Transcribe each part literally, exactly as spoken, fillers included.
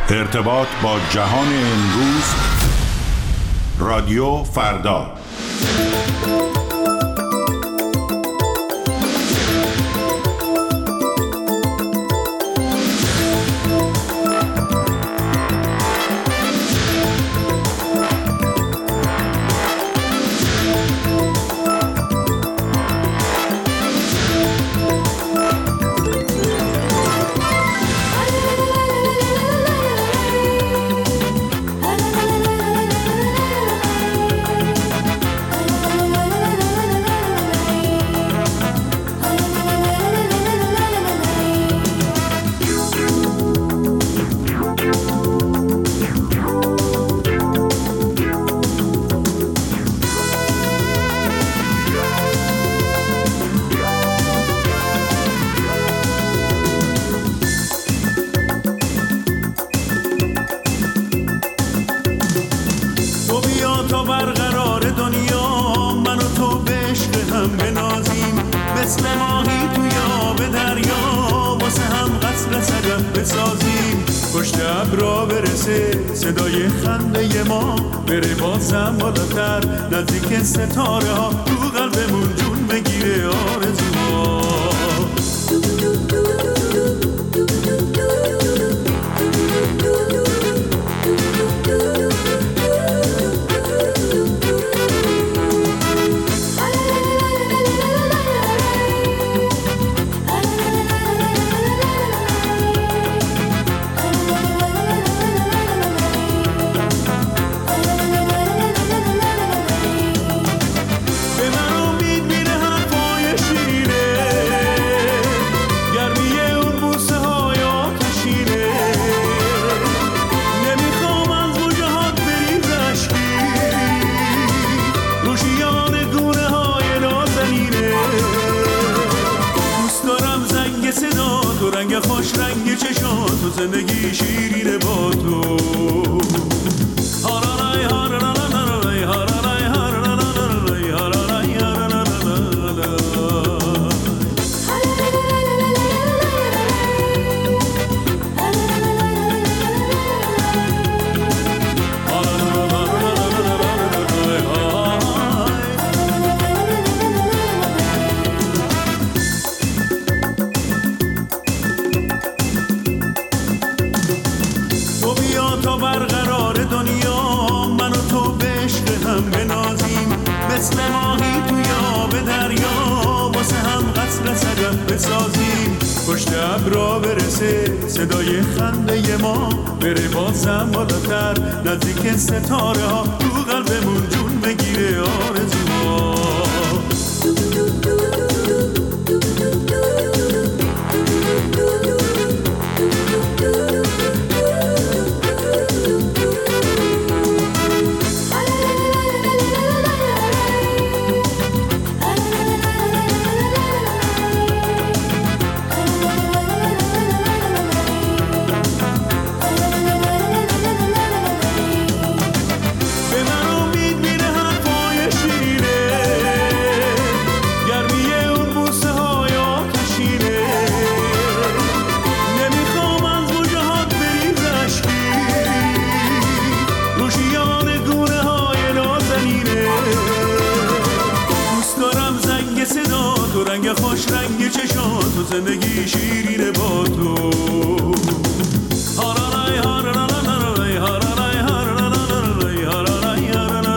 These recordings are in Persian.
ارتباط با جهان امروز، رادیو فردا. صدای خنده ما بره بازم بالاتر، نزدیک ستاره ها تو قلبمون جون بگیره آرزوها. خوش رنگ چشات و زندگی شیرینه با تو. هارالای هارالای هارالای هارالای هارالای هارالای مثل ماهی توی آب دریا واسه هم قصر صدف بسازیم، پشت ابرا برسه صدای خنده ما بره بازم بالاتر، نزدیک ستاره ها تو قلبمون جون بگیره آرزوها. خوش رنگ چشات و زندگی شیرینه با تو. هارالای هارالای هارالای هارالای هارالای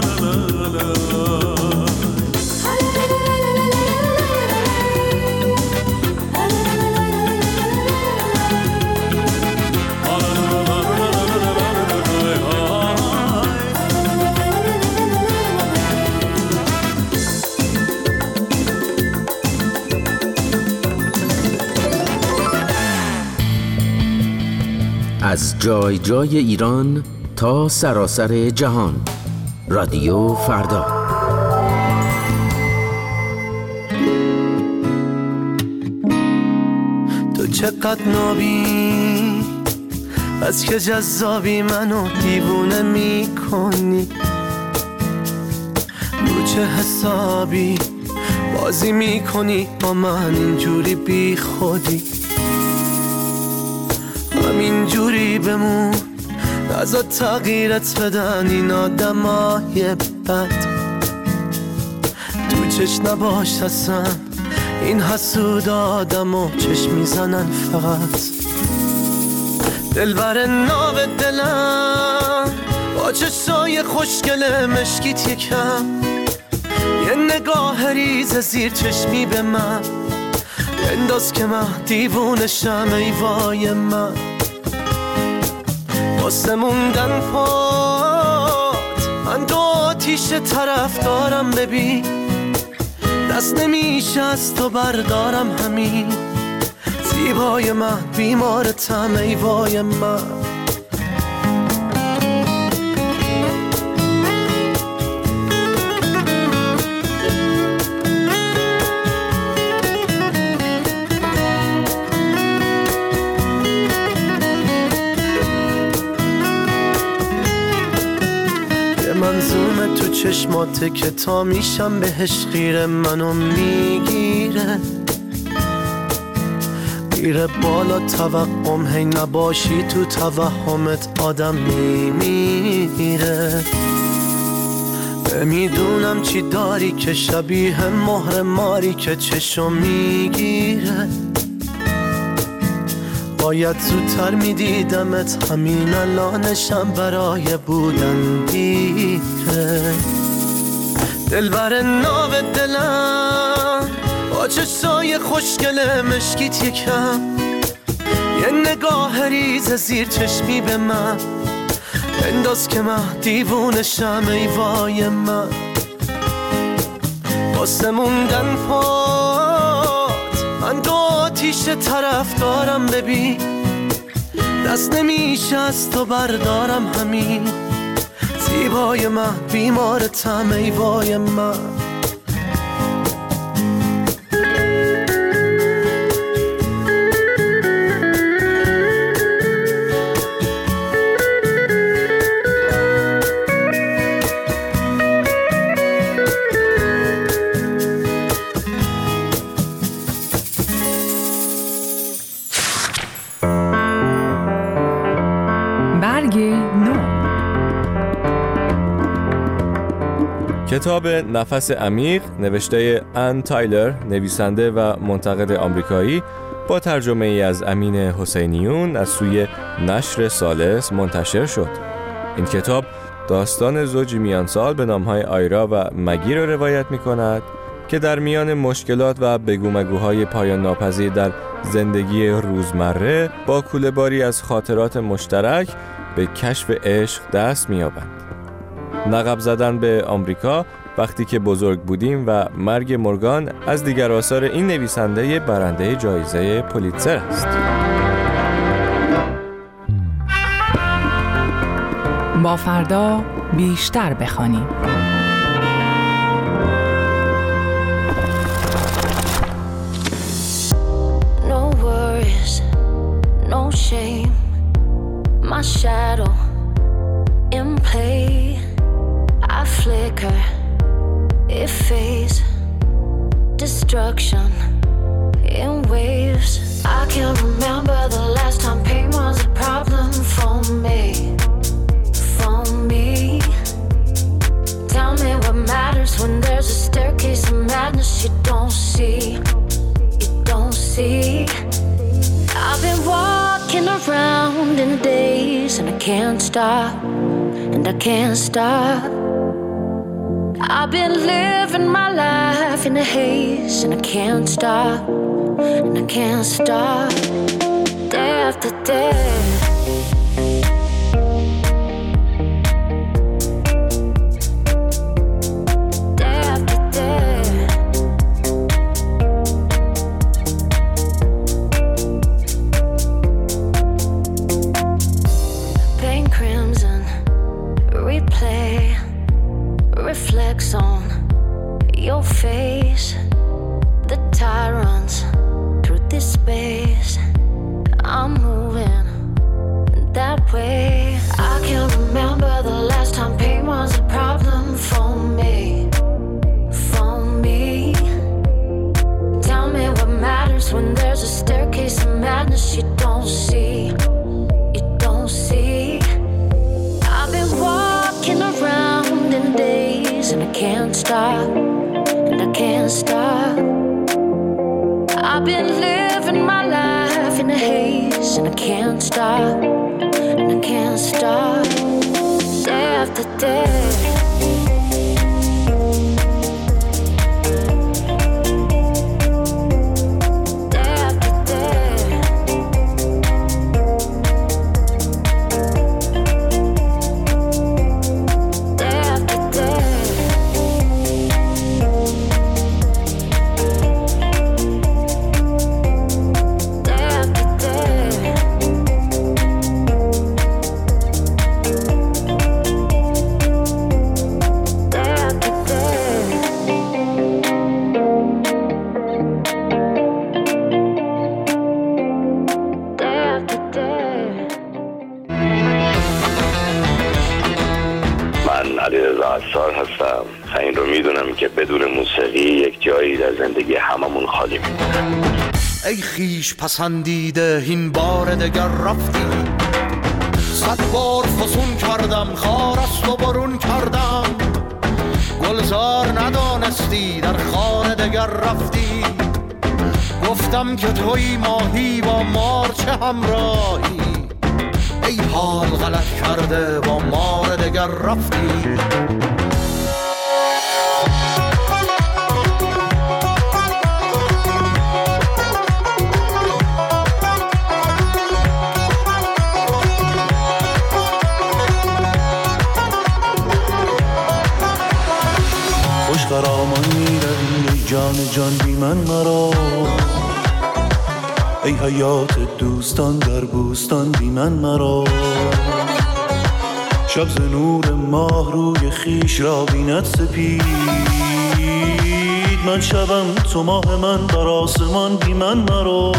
از جای جای ایران تا سراسر جهان، رادیو فردا. تو چقدر نابی، از که جذابی منو دیوونه میکنی، رو چه حسابی بازی میکنی با من اینجوری بی خودی، همینجوری بمون ازت تغییرت بدن این آدمای بد. تو چشم نباش اصلا این حسود آدمو چشم میزنن فقط. دلبر ناو دلم با چشای خوشگل مشکیت یکم، یه نگاه ریز زیر چشمی به من انداز که من دیوونشم. ای وای من واسه موندن پات من دو آتیش طرف دارم. ببین دست نمیشه از تو بردارم همین. زیبای من بیمارتم ای وای من. منظومه تو چشماته که تا میشم بهش خیره منو میگیره. میره بالا توقم هی نباشی تو توهمت آدم میمیره. میدونم چی داری که شبیه مهر ماری که چشم میگیره. باید زودتر میدیدمت همین الانشم برای بودن دیره. دلبر ناو دلم با چشای خوشگل مشکیت یکم، یه نگاه ریز زیر چشمی به من انداز که من دیوونشم. ای وای من واسه موندن پات من دو آتیش طرف دارم. ببین دست نمیشه از تو بردارم همین. زیبای من بیمارتم ای وای من. کتاب نفس عمیق نوشته ان تایلر، نویسنده و منتقد آمریکایی، با ترجمه ای از امین حسینیون از سوی نشر ثالث منتشر شد. این کتاب داستان زوجی میان سال به نامهای آیرا و مگی را روایت می کند که در میان مشکلات و بگومگوهای پایان ناپذیر در زندگی روزمره با کوله‌باری از خاطرات مشترک به کشف عشق دست می‌یابند. نقب زدن به آمریکا وقتی که بزرگ بودیم و مرگ مورگان از دیگر آثار این نویسنده برنده جایزه پولیتزر است. با فردا بیشتر بخوانیم. No worries, no shame, my shadow in play. I flicker, it fades, destruction in waves. I can't remember the last time pain was a problem for me, for me. Tell me what matters when there's a staircase of madness you don't see, you don't see. I've been walking around in a daze and I can't stop, and I can't stop. I've been living my life in a haze and I can't stop, and I can't stop. Day after day, day after day. Paint crimson, replay reflects on your face. The tide runs through this space. I'm moving can't stop, and I can't stop. I've been living my life in a haze, and I can't stop, and I can't stop. Day after day. هستم. این رو میدونم که بدون موسیقی یک جایی در زندگی هممون خالی میمونه. ای خیش پسندیده این بار دگر رفتی، صد بار فسون کردم خار است و برون کردم، گلزار ندانستی در خانه دگر رفتی، گفتم که توی ماهی با مار چه همراهی، ای حال غلط کرده با مار دگر رفتی. خوش قرامان میروی ای جان جان بی من مرا، ای حیات دوستان در بوستان بی من مرا، شب ز نور ماه روی خیش را بیند سپید، من شبم تو ماه من بر آسمان بی من مرا،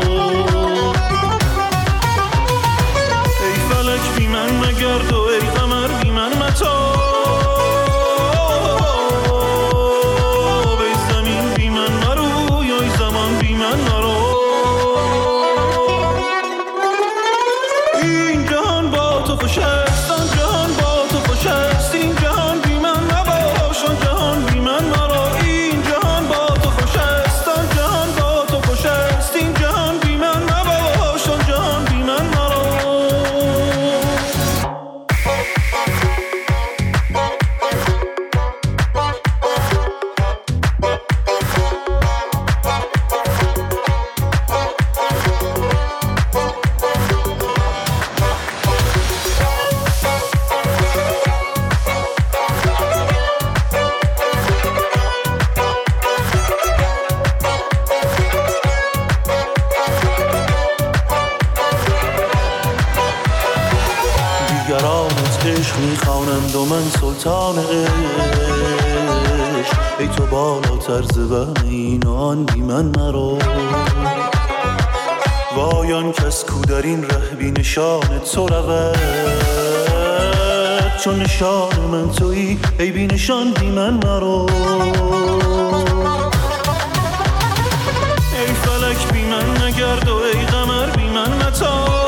ای فلک بی من مگرد و ای قمر بی من متا، میخوانند و من سلطان عشق، ای تو بالاتر ز وهم این و آن بی من مرا، وای آن کس کو در این ره بی نشان تو رود، چون نشان من تویی ای بی نشان بی من مرا، ای فلک بی من نگرد و ای قمر بی من متا،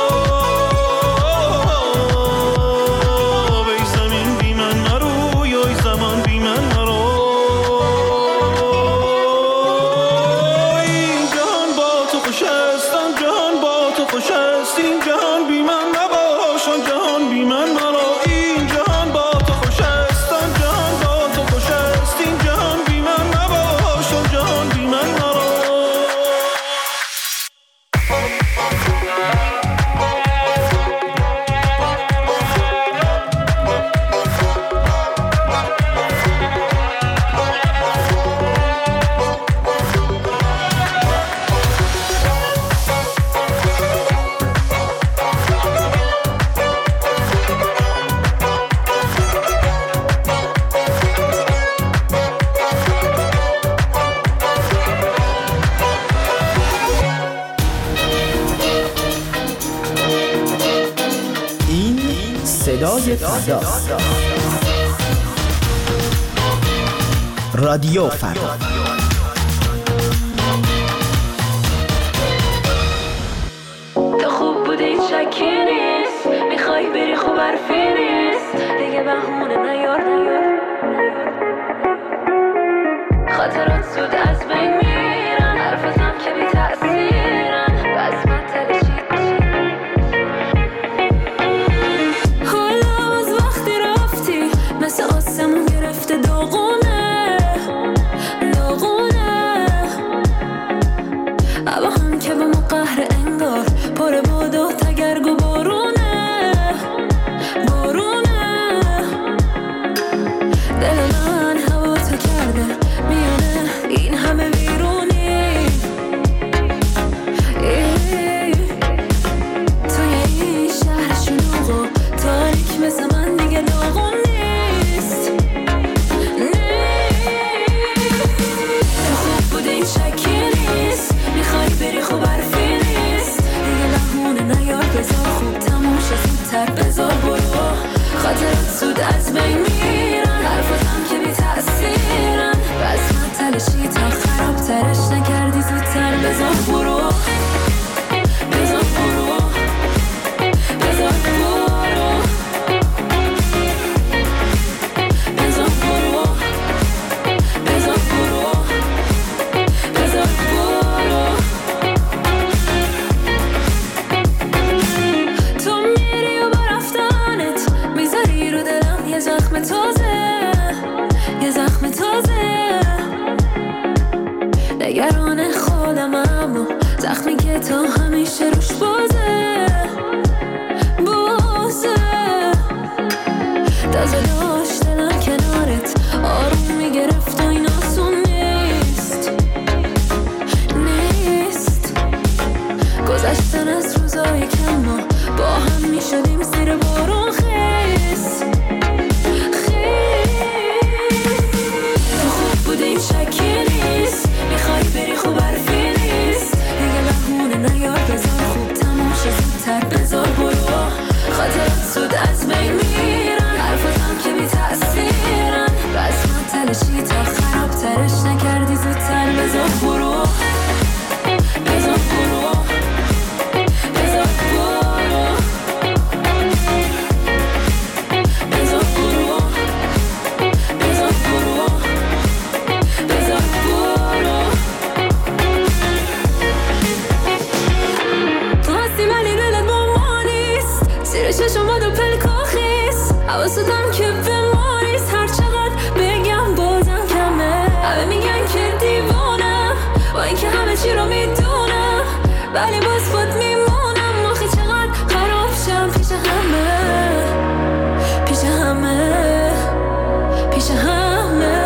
صدای فردا، رادیو فردا. تو خوب بودی شکی نیست، میخوای بری خوب حرفی نیست، دیگه بهونه نیار نیار نیار. خاطرات زود از بین میرن، حرفاتم که بی تأثیرن، بس من تلشید حالا از وقتی رفتی مثل آسمون گرفته داغونه داغونه، اما هم که با ما قهر انگار پر باد و تگرگ و بارونه بارونه، دل من هوا تو کرده میونه این همه ویرونی، توی این شهر شلوغ و تاریک مثل من دیگه داغون نیست تو خوب بوده این شکی نیست، میخوای بری خوب حرفی نیست دیگه بهونه نیار، بذار خوب تموم شه زودتر، بذار برو خاطرات زود از بین میرن، حرفاتم که بی تأثیرن، بس من تلشی تا خراب ترش نکردی زودتر، بذار برو بذار برو بذار برو بذار برو بذار برو بذار برو، تو میری و با رفتنت میذاری رو دلم یه زخم تازه یه زخم تازه، نگران خودم اما زخمی که تا همیشه روش بازه بازه، تازه داشت دلم کنارت آروم میگرفت و این آسون نیست نیست، گذشتن از روزای کم ما با هم میشدیم زیر بارون خیس تو خوب بودیم شکی نیست، میخوای بری خوب حرفی نیست دیگه بهونه نیار، بذار خوب تموم شه زودتر، بذار برو خاطرات زود از بین میرن، حرفاتم که بی تأثیرن، بس من تلشی تا خراب ترش نکردی زودتر، بذار برو بذار برو بذار برو بذار برو بذار برو بذار برو، تو هستی ولی دلت با ما نیست، زیر چشمات و پلکا خیس، حواستم که به ما نیست، هر چقدر بگم بازم کمه، همه میگن که دیوانم با اینکه همه چی رو میدونم، ولی باز خود میمونم، آخه چقدر خراب شم پیش همه پیش همه پیش همه،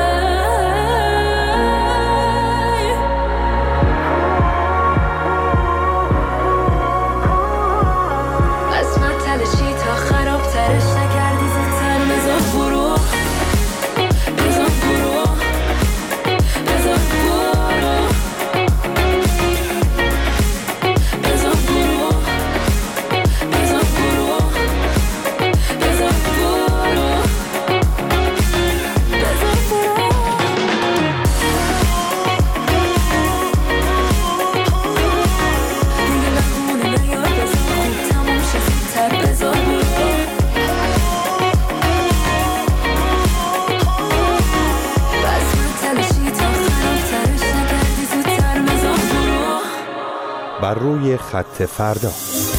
بس من تلشی تا خراب ترش نکردی زودتر، بذار برو بذار برو بذار برو بذار برو بذار برو بذار برو بذار برو، دیگه بهونه نیار، بذار خوب تموم شه زودتر، بذار برو بس من تلشی تا خراب ترش نکردی زودتر، بذار برو. بر روی خط فردا.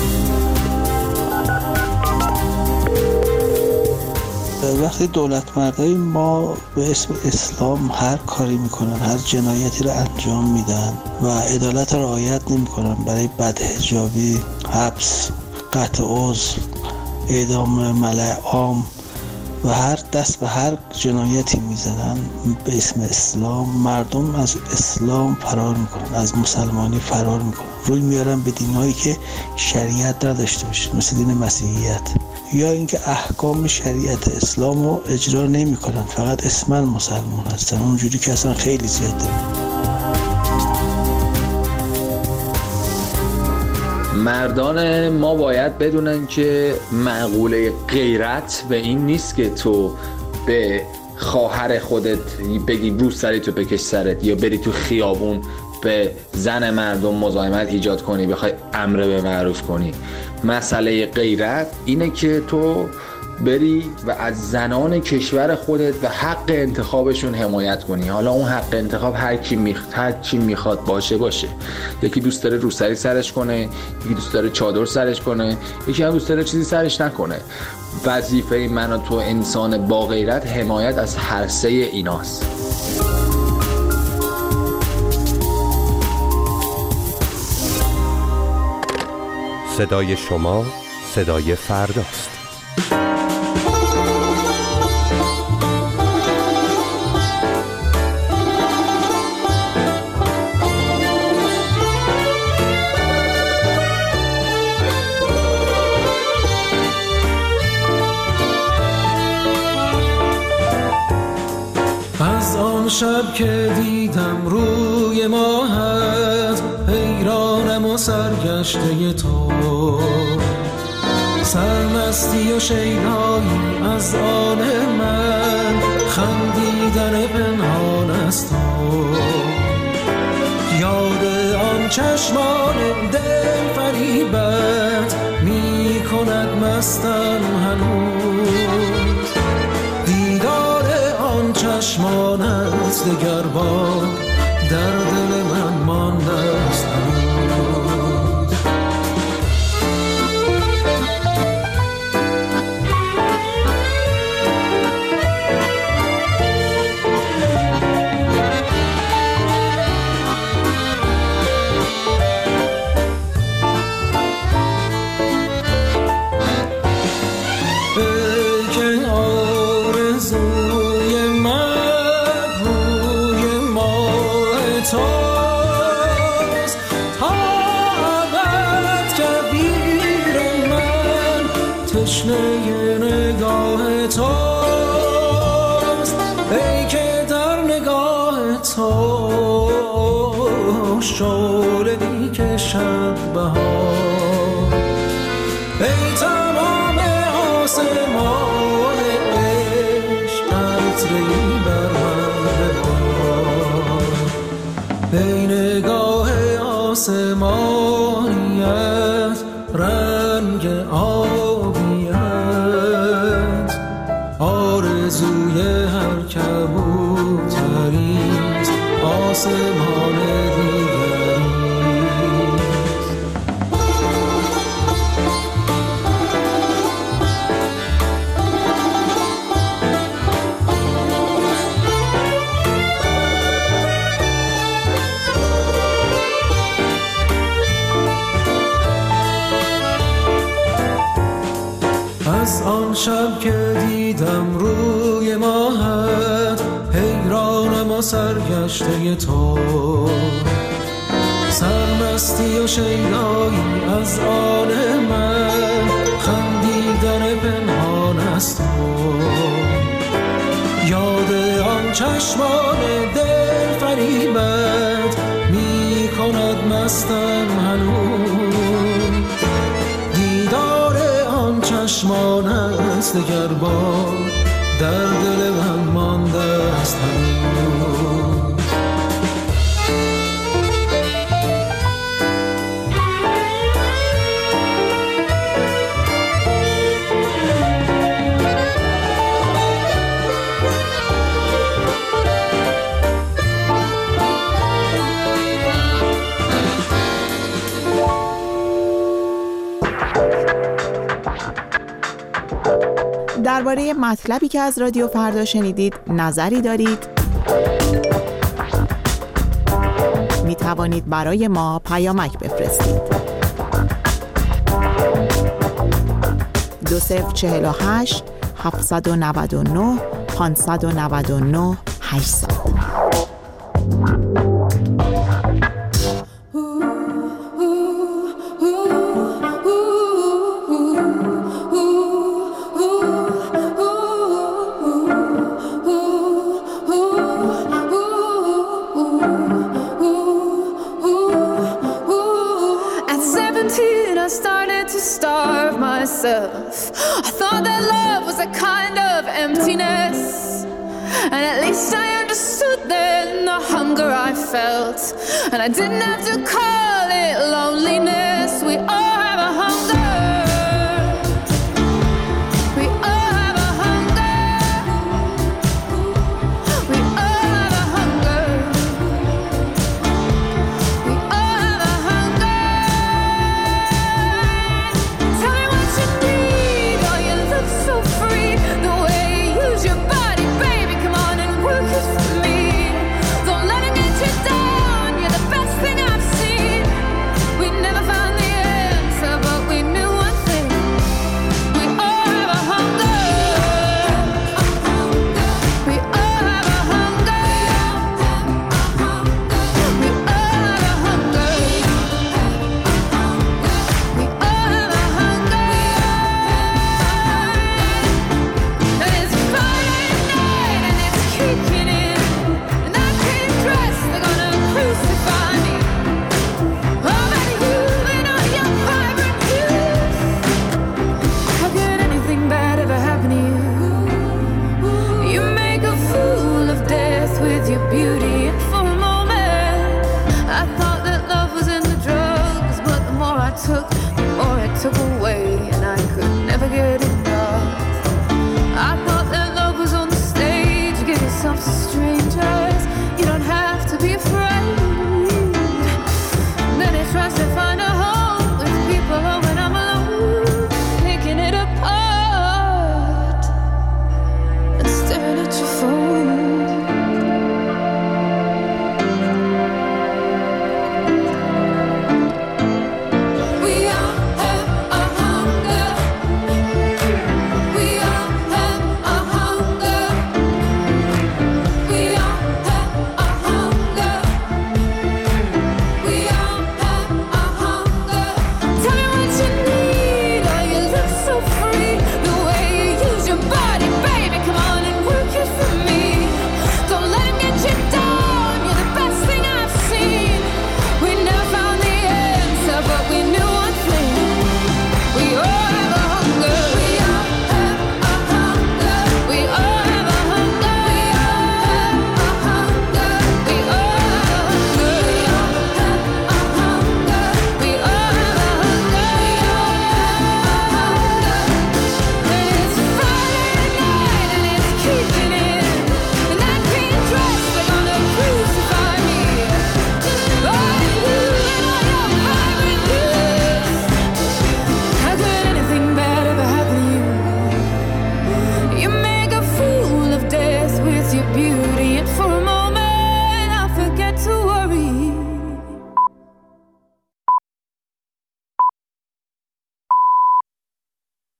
وقتی دولت مردای ما به اسم اسلام هر کاری میکنن، هر جنایتی رو انجام میدن و عدالت رو رعایت نمیکنن، برای بدحجابی، حبس، قطع عضو، اعدام ملأ عام و هر دست به هر جنایتی میزنن به اسم اسلام، مردم از اسلام فرار میکنن، از مسلمانی فرار میکنن، روی میارن به دینایی که شریعت نداشته باشه، مثل دین مسیحیت، یا اینکه احکام شریعت اسلام رو اجرا نمیکنن، فقط اسمن مسلمان هستن، اونجوری که اصلا خیلی زیاده. مردان ما باید بدونن که مقوله غیرت به این نیست که تو به خواهر خودت بگی بوس سری تو بکش سرت، یا بری تو خیابون به زن مردم مزاحمت ایجاد کنی، بخوای امر به معروف کنی. مسئله غیرت اینه که تو بری و از زنان کشور خودت و حق انتخابشون حمایت کنی. حالا اون حق انتخاب هر کی میخواد هر چی میخواد باشه باشه. یکی دوست داره روسری سرش کنه، یکی دوست داره چادر سرش کنه، یکی هم دوست داره چیزی سرش نکنه. وظیفه من و تو انسان با غیرت حمایت از هر سه ایناست. صدای شما صدای فرداست. از آن شب که دیدم روی ماهت، حیرانم و سرگشته تو، سرمستی و شیدایی از آن من، خندیدن پنهان از تو. یاد آن چشمان دل فریبت می کند مستم هنوز، دیدار آن چشمانت دگر بار در دل من مانده است هنوز. تشنه نگاه توست، ای که در نگاه تو شعله میکشد بهار، ای تمام آسمان عشق عطری بر من ببار، ای نگاه آسمانیت رنگ آبیت، آرزوی هر کبوتریست آسمان دیگریست. از آن شب که دیدم روی ماهت، حیرانم و سرگشته تو، سرمستی و شیدایی از آن من، خندیدن پنهان از تو. یاد آن چشمان دل فریبت می کند مستم هنوز، دیدار آن چشمان است دگر بار در دل من مانده است هنوز. درباره مطلبی که از رادیو فردا شنیدید نظری دارید؟ می توانید برای ما پیامک بفرستید. دو صفر چهل و هشت هفتصد و نود و نه پانصد و نود و نه هشتصد. I thought that love was a kind of emptiness, and at least I understood then the hunger I felt, and I didn't have to call it loneliness. We all